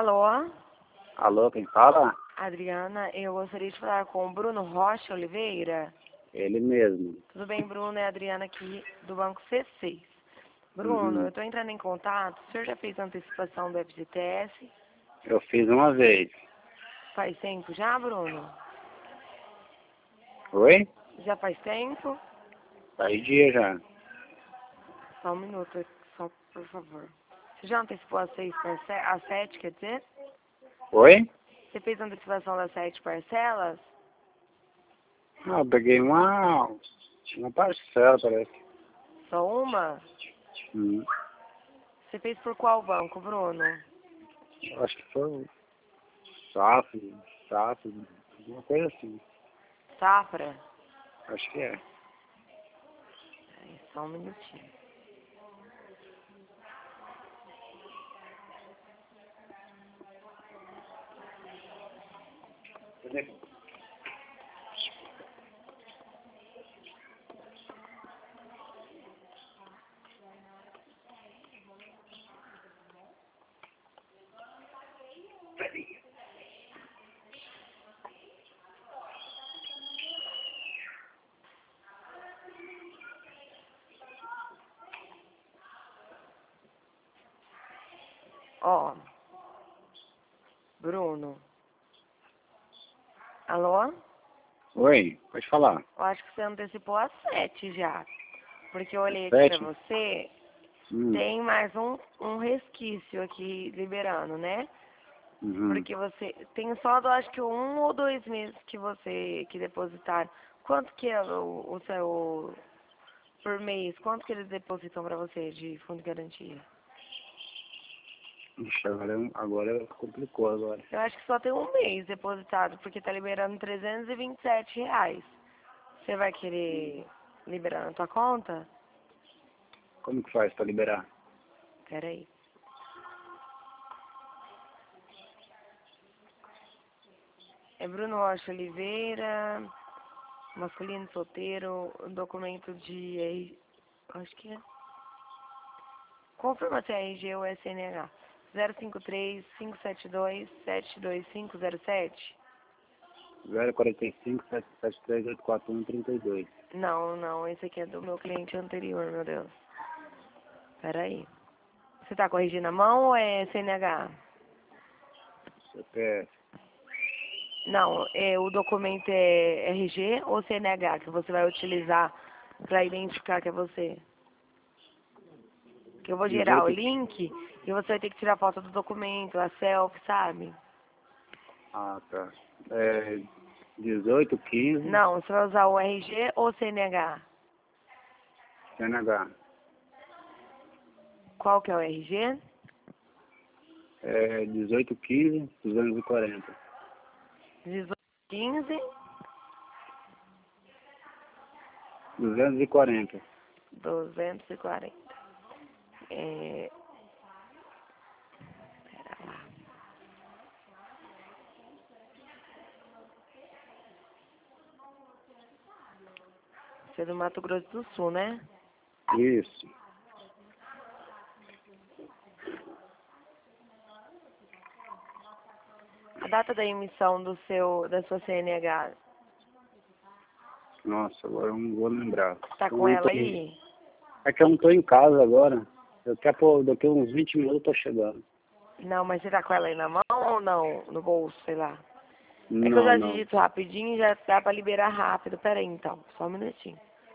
Alô? Alô, quem fala? Adriana, eu gostaria de falar com o Bruno Rocha Oliveira. Ele mesmo. Tudo bem, Bruno? É a Adriana aqui do Banco C6. Bruno, eu estou entrando em contato. O senhor já fez antecipação do FGTS? Eu fiz uma vez. Faz tempo já, Bruno? Oi? Já faz tempo? Faz dia já. Só um minuto, só por favor. Você já antecipou as 7, quer dizer? Oi? Você fez a antecipação das 7 parcelas? Ah, eu peguei uma parcela, parece. Só uma? Hum. Você fez por qual banco, Bruno? Eu acho que foi o SAF, alguma coisa assim. Safra? Acho que é. Aí, só um minutinho. Ó, Bruno. Alô? Oi, pode falar. Eu acho que você antecipou as 7 já. Porque eu olhei aqui pra 7? você, Hum. tem mais um resquício aqui liberando, né? Uhum. Porque você tem só, eu acho que 1 ou 2 meses que depositaram. Quanto que é o seu, por mês, quanto que eles depositam pra você de fundo de garantia? Ixi, agora complicou agora. Eu acho que só tem 1 mês depositado, porque tá liberando R$ 327. Você vai querer liberar na tua conta? Como que faz pra liberar? Pera aí. É Bruno Rocha Oliveira, masculino solteiro, documento de acho que é. Confirma se é RG ou SNH. 053-572-72507. 045 773 841 32. Não, esse aqui é do meu cliente anterior, meu Deus. Pera aí. Você tá corrigindo a mão ou é CNH? CPF. Não, o documento é RG ou CNH que você vai utilizar para identificar que é você? Que eu vou gerar o 18. link e você vai ter que tirar foto do documento, a selfie, sabe? Ah, tá. 18, 15, Não, você vai usar o RG ou CNH? CNH. Qual que é o RG? 18, 15, 240. 1815 240. 240. Pera lá. Você é do Mato Grosso do Sul, né? Isso. A data da emissão da sua CNH, Nossa, agora eu não vou lembrar. tá Eu com não ela tô aí? É que eu não tô em casa agora. Daqui a uns 20 minutos eu tô chegando. Não, mas você tá com ela aí na mão ou não? No bolso, sei lá. É que eu Não, já não. digito rapidinho e já dá pra liberar rápido. Pera aí, então. Só um minutinho.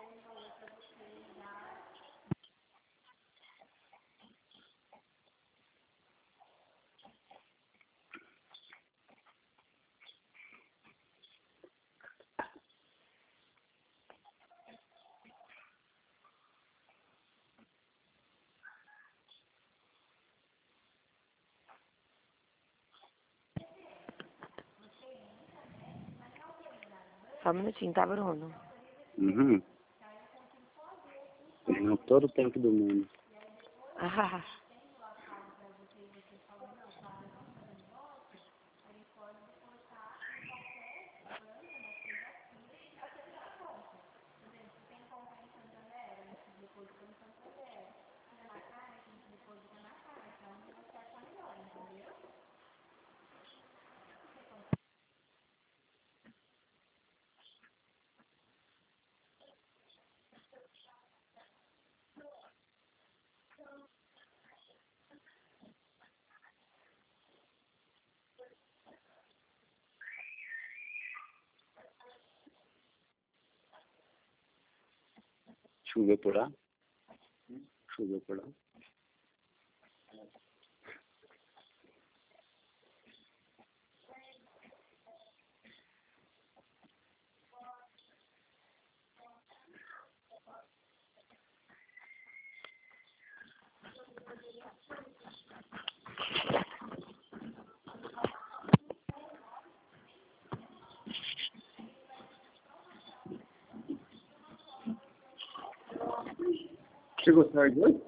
Só um minutinho, tá, Bruno? Uhum. Tenho todo o tempo do mundo. Ah, Choveu por lá? Choveu por lá? Chegou tarde hoje?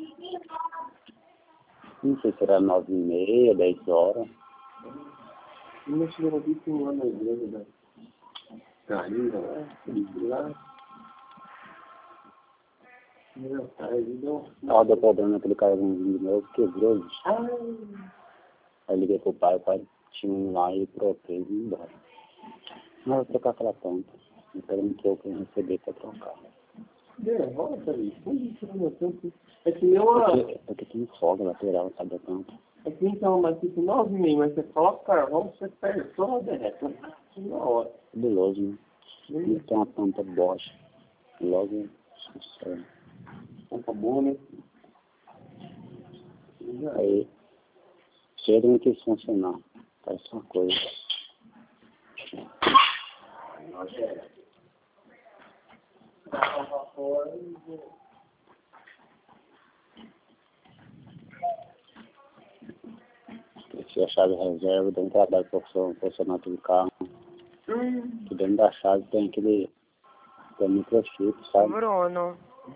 Não sei se era 9h30, 10 horas. Não chegou aqui com lá na igreja da Carlinha, lá. Meu pai, não. Tava problema naquele carvãozinho meu, quebrou, bicho. Aí liguei pro pai, o pai tinha um lá e troquei e vim embora. Mas eu vou trocar aquela ponta. Não quero me que eu receber pra trocar. Volta ali. É que nem uma... Porque tem folga lateral, sabe a tampa. É que então, mas tipo 9h30, mas você coloca o carvão, você perde toda derrete. Na hora. Cabuloso, né? E tem uma tampa Bosch. Logo, sucesso. Tampa boa, né? Aí, cedo não quis funcionar. Faz uma coisa. Esqueci a chave reserva, deu um trabalho profissional do carro. Que dentro da chave tem aquele microchip, sabe? Bruno.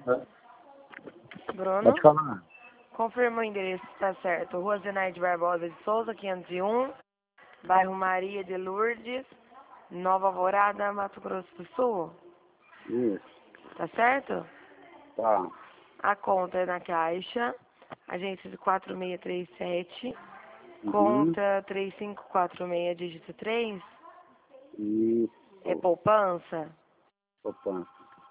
Bruno? Pode falar. Confirma o endereço se tá certo. Rua Zenaide Barbosa de Souza, 501, bairro Maria de Lourdes, Nova Alvorada, Mato Grosso do Sul. Isso. Tá certo? Tá. A conta é na caixa, agência de 4637, Uhum. conta 3546, dígito 3, Isso. é poupança. Opa.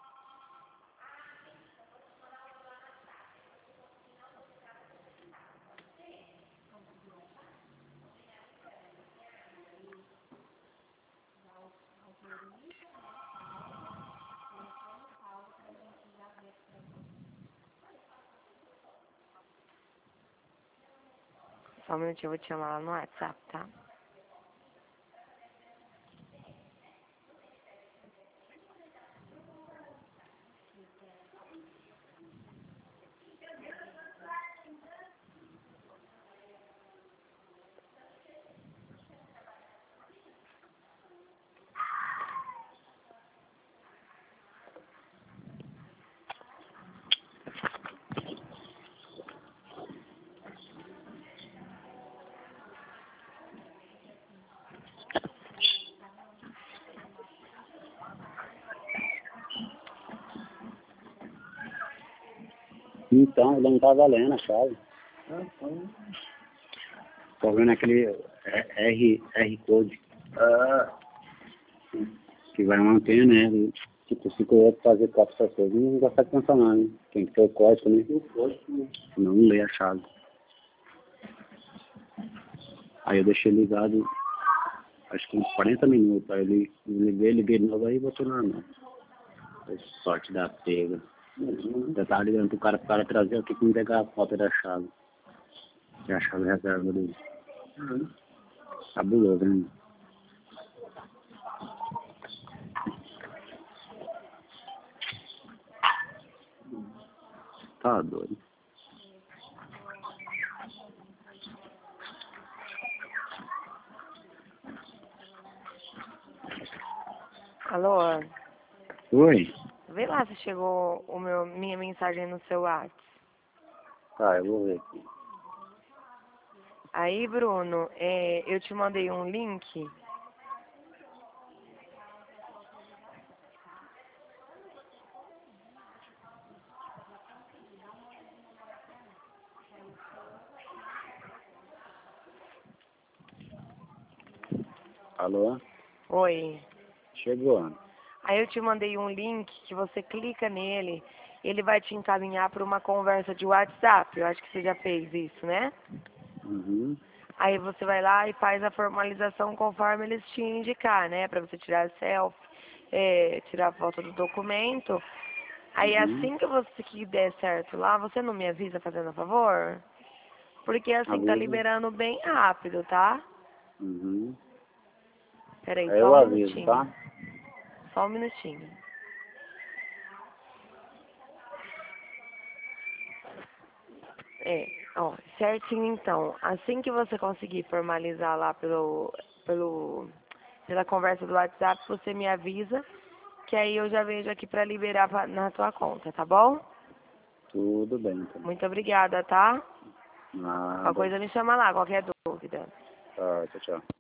Só um minutinho, eu vou te chamar lá no WhatsApp, tá? Então, ele não tá valendo a chave. Tô vendo aquele R Code. Que vai mantendo, né? Tipo, se o outro fazer cópia dessas coisas, não consegue funcionar, né? Tem que ter o código, né? Senão não lê a chave. Aí eu deixei ligado, acho que uns 40 minutos. Aí ele liguei de novo, aí botou normal. Foi sorte da pega. Eu tava ligando pro cara trazer aqui pra me pegar a cópia da chave. Que é a chave reserva dele. Cabuloso, né? Tá doido. Alô? Oi? Vê lá se chegou minha mensagem no seu WhatsApp. Tá, eu vou ver aqui. Aí, Bruno, eu te mandei um link. Alô? Oi. Chegou. Aí eu te mandei um link que você clica nele, ele vai te encaminhar para uma conversa de WhatsApp. Eu acho que você já fez isso, né? Uhum. Aí você vai lá e faz a formalização conforme eles te indicar, né? Para você tirar selfie, tirar foto do documento. Aí assim que você que der certo lá, você não me avisa fazendo a favor? Porque assim tá Aviso. liberando bem rápido, tá? Uhum. Peraí, Aí só eu um aviso, minutinho. tá? Só um minutinho. É, ó, certinho então. Assim que você conseguir formalizar lá pela conversa do WhatsApp, você me avisa, que aí eu já vejo aqui pra liberar na tua conta, tá bom? Tudo bem, então. Muito obrigada, tá? Nada. Qualquer coisa me chama lá, qualquer dúvida. Tá, tchau, tchau.